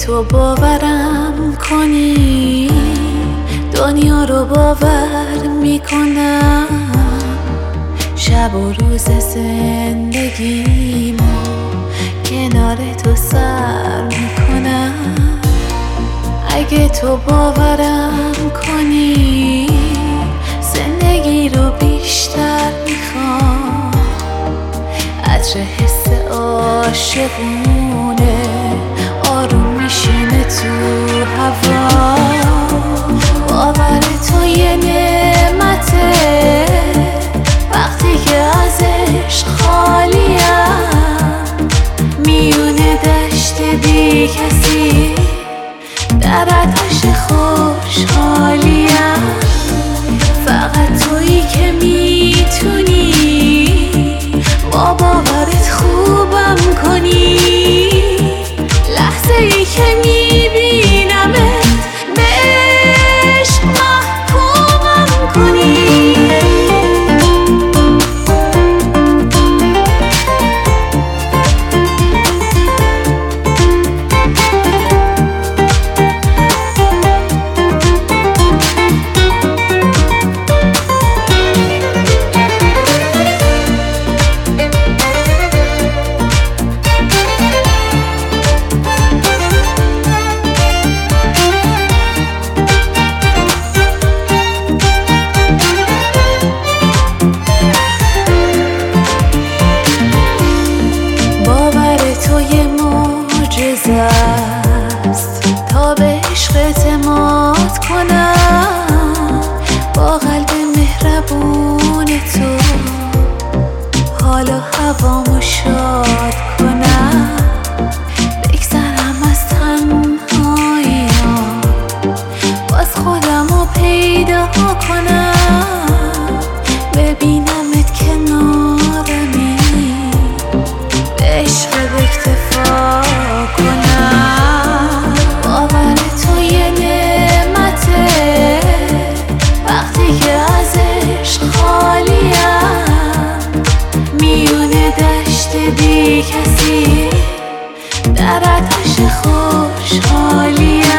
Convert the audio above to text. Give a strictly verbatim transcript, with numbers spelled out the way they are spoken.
تو باورم کنی دنیا رو باور میکنم، شب و روز زندگیمو کنار تو سر میکنم. اگه تو باورم کنی زندگی رو بیشتر میخوام، عطر حس عاشقونه آروم میشینه تو هوا. باور تو یه نعمته وقتی که از عشق خالیم، میونه دشت بی کسی در آتش خوشحالیم. فقط تویی که میتونی با باورت خوبم کنی، لحظه ای که میبینمت به عشق محکومم کنی. تا به عشق اعتماد کنم، با قلب مهربون تو حال و هوامو شاد کنم. بگذرم از تنهایی‌ام باز خودمو پیدا کنم، ببینمت کنارمی به عشق اکتفا کنم. باور تو یه نعمته وقتی که از عشق خالیم، میونه دشت بی کسی در آتش خوشحالیم.